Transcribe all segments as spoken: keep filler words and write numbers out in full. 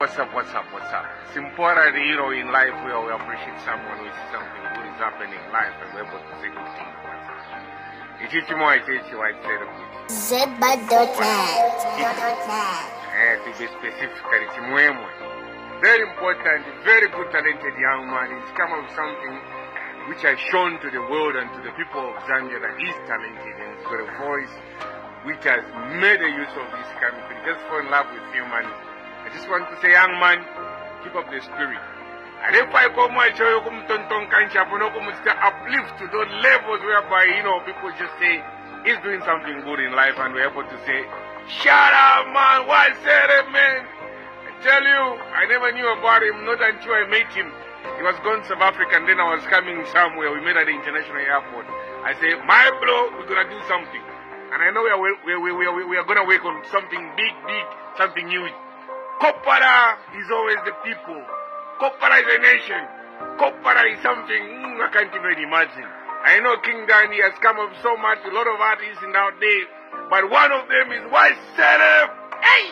What's up, what's up, what's up? It's important, you know, in life where we appreciate someone, we see something good is happening in life and we're able to say good things about it. It's you more, it's you, I say the good. Zedbad dot net. Eh, to be specific, it's Mwemwe. Very important, very good, talented young man. He's come up with something which has shown to the world and to the people of Zambia that he's talented and he's got a voice which has made a use of this country. Just fall in love with humanity. I just want to say, young man, keep up the spirit. And if I come and show you come tonton kancha, but no come uplift to those levels whereby, you know, people just say he's doing something good in life and we're able to say, shut up, man, what's that, man? I tell you, I never knew about him, not until I met him. He was going to South Africa and then I was coming somewhere. We met at the international airport. I said, my bro, we're going to do something. And I know we are, we, we, we, we, we are going to work on something big, big, something huge. Kopara is always the people. Kopara is a nation. Kopara is something mm, I can't even imagine. I know King Danny has come up so much, a lot of artists in out there, but one of them is White Setup. Hey!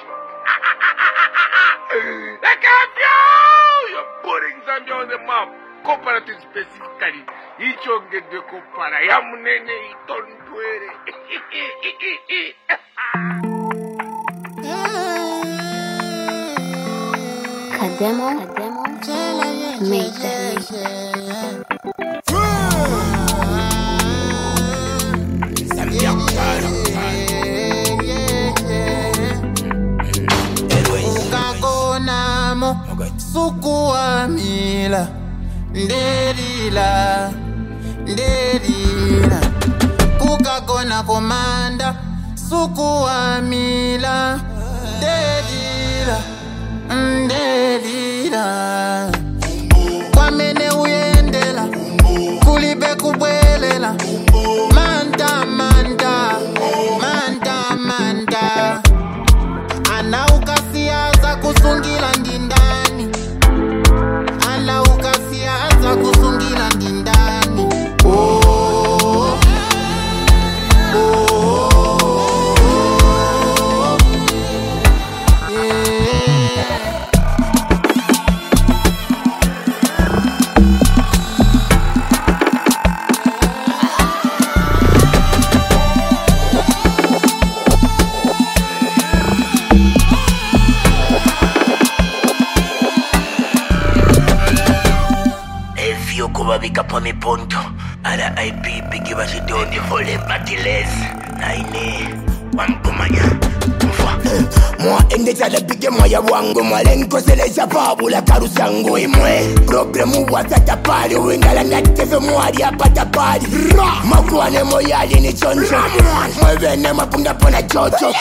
I can't you! You're putting Zambia on the map. Kopara to specifically. Each of the Kopara. Yamunene, Itontuere. Kademo, Kademo, made that Ukakonamo, sukuamila, nderila, nderila. Kukakona komanda, sukuamila, nderila. Ndelila Kwamene uyendela Kulibe kubwelela Manta, manta Manta, manta Ana ukasiaza kusungila ndindani Ana ukasiaza kusungila ndindani Oh Bika pa mi punto R I P Biggie Washington the whole battles Naine Wampumanya Mwa ende chale bige moya wangu Mwalenko sele chapabula karusangu imwe Problemu wasata pali Uingala nateve mwari apata pali Makwane moyali ni choncho Mwevene mapunda pona chocho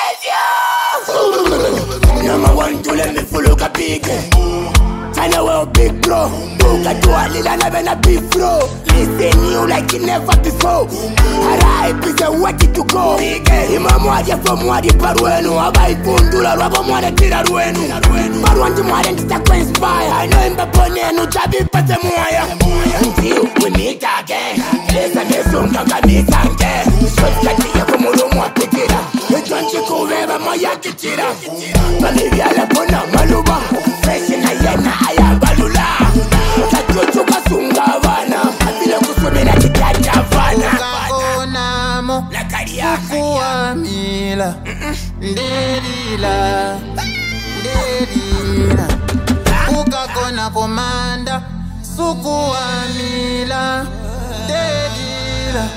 Nama wantule mifuluka pige China well big bro Buka dua lila na vena beef bro Listen you like you never before R I P say what to go Ima mwadi ya fo mwadi paruenu Aba ipundula rwabo mwade tira ruenu Paruanji mwade ntita kwa inspire I know imba pone enu chabi pate mwaya Until we meet again Lesa nesunga kamisange Sotkati ya kumuru mwapitira Yonchi kuveba mwaya kitira Palivi ala pona maluba Fresh na yena ayabalula Kajochuka sungavana Kabila kusumina chikajavana Ukakonamo Sukuamila Nderila Nderila Ukakona komanda Sukuamila Nderila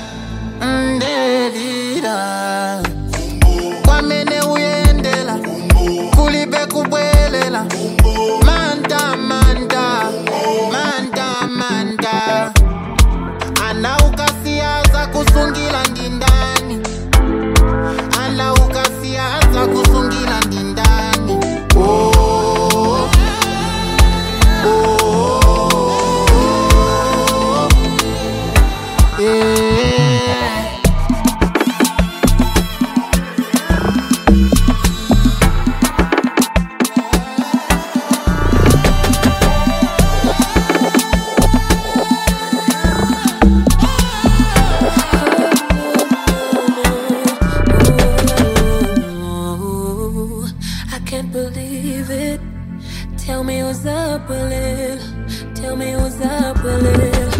Nderila Kwamene uyendela Kulibe kubwelela Manta, manta Manta, manta Ana ukasiaza kusungila ndindani Ana ukasiaza kusungila ndindani Oh Oh Yeah Tell me what's up with it. Tell me what's up with it.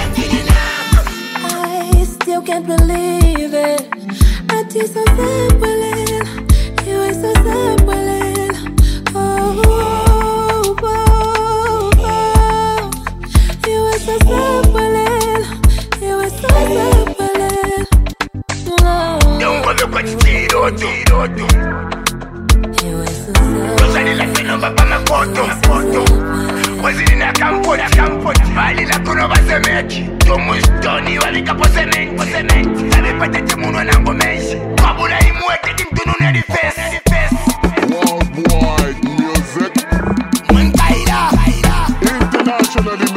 I still can't believe it. I do so sad with it. You ain't so sad with it. Oh, oh, oh, oh. You ain't so sad with it. You ain't so sad with it. Oh. Don't bother what you did or do, or do. You ain't so sad. Those are the like the number by my photo, photo. Was it in a campo, a campo? Vale la cuno va se mechi. Tomo stoni, vale capo se men, po se men. Sabe patete muno na ngomeshi. Kabula imwete timtunu na defense. Worldwide music. Munkaida, Internationally